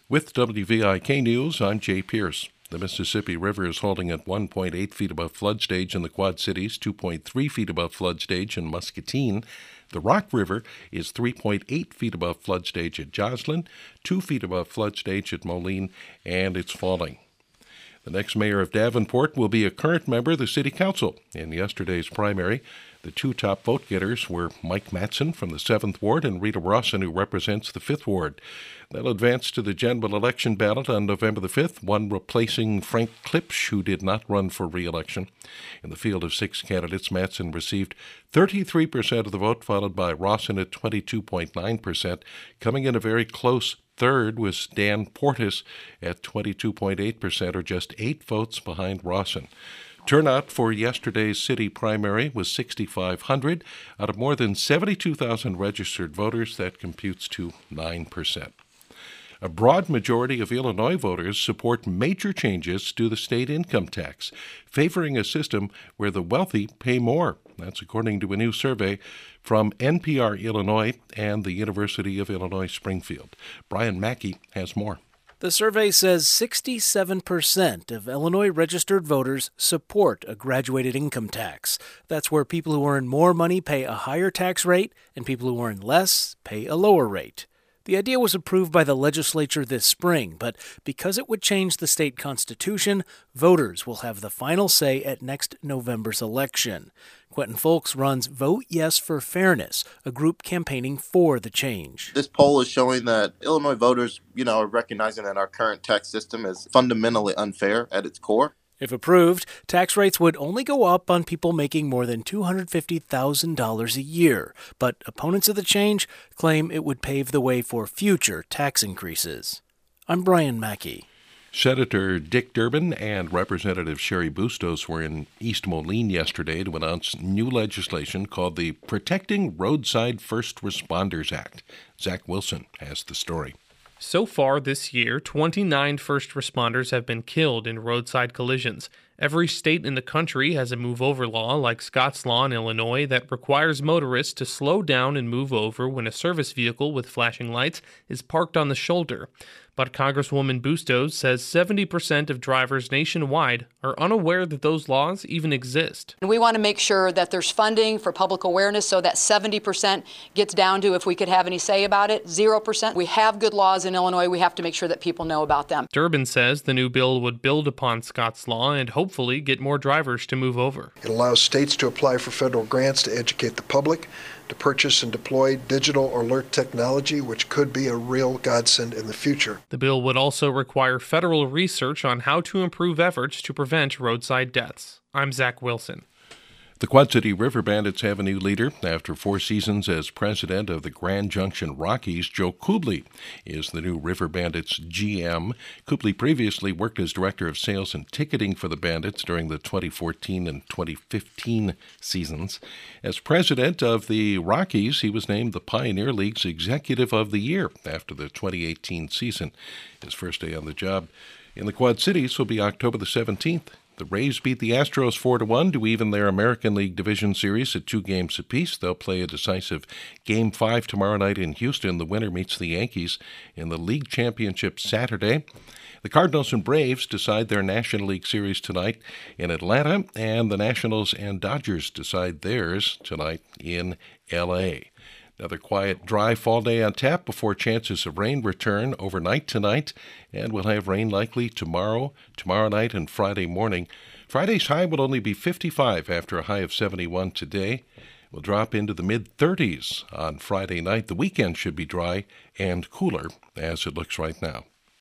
With WVIK News, I'm Jay Pierce. The Mississippi River is holding at 1.8 feet above flood stage in the Quad Cities, 2.3 feet above flood stage in Muscatine. The Rock River is 3.8 feet above flood stage at Joslyn, 2 feet above flood stage at Moline, and it's falling. The next mayor of Davenport will be a current member of the City Council. In yesterday's primary, the two top vote-getters were Mike Matson from the 7th Ward and Rita Rawson, who represents the 5th Ward. They'll advance to the general election ballot on November the 5th, one replacing Frank Klipsch, who did not run for re-election. In the field of 6 candidates, Matson received 33% of the vote, followed by Rawson at 22.9%. Coming in a very close third was Dan Portis at 22.8%, or just 8 votes behind Rawson. Turnout for yesterday's city primary was 6,500. Out of more than 72,000 registered voters, that computes to 9%. A broad majority of Illinois voters support major changes to the state income tax, favoring a system where the wealthy pay more. That's according to a new survey from NPR Illinois and the University of Illinois Springfield. Brian Mackey has more. The survey says 67% of Illinois registered voters support a graduated income tax. That's where people who earn more money pay a higher tax rate and people who earn less pay a lower rate. The idea was approved by the legislature this spring, but because it would change the state constitution, voters will have the final say at next November's election. Quentin Folks runs Vote Yes for Fairness, a group campaigning for the change. This poll is showing that Illinois voters, are recognizing that our current tax system is fundamentally unfair at its core. If approved, tax rates would only go up on people making more than $250,000 a year, but opponents of the change claim it would pave the way for future tax increases. I'm Brian Mackey. Senator Dick Durbin and Representative Cheri Bustos were in East Moline yesterday to announce new legislation called the Protecting Roadside First Responders Act. Zach Wilson has the story. So far this year, 29 first responders have been killed in roadside collisions. Every state in the country has a move-over law, like Scott's Law in Illinois, that requires motorists to slow down and move over when a service vehicle with flashing lights is parked on the shoulder. But Congresswoman Bustos says 70% of drivers nationwide are unaware that those laws even exist. We want to make sure that there's funding for public awareness so that 70% gets down to, if we could have any say about it, 0%. We have good laws in Illinois. We have to make sure that people know about them. Durbin says the new bill would build upon Scott's Law and hopefully get more drivers to move over. It allows states to apply for federal grants to educate the public, to purchase and deploy digital alert technology, which could be a real godsend in the future. The bill would also require federal research on how to improve efforts to prevent roadside deaths. I'm Zach Wilson. The Quad City River Bandits have a new leader. After 4 seasons as president of the Grand Junction Rockies, Joe Kubley is the new River Bandits GM. Kubley previously worked as director of sales and ticketing for the Bandits during the 2014 and 2015 seasons. As president of the Rockies, he was named the Pioneer League's Executive of the Year after the 2018 season. His first day on the job in the Quad Cities will be October the 17th. The Rays beat the Astros 4-1 to even their American League Division Series at 2 games apiece. They'll play a decisive Game 5 tomorrow night in Houston. The winner meets the Yankees in the League Championship Saturday. The Cardinals and Braves decide their National League Series tonight in Atlanta, and the Nationals and Dodgers decide theirs tonight in L.A. Another quiet, dry fall day on tap before chances of rain return overnight tonight, and we'll have rain likely tomorrow night, and Friday morning. Friday's high will only be 55 after a high of 71 today. We'll drop into the mid-30s on Friday night. The weekend should be dry and cooler as it looks right now.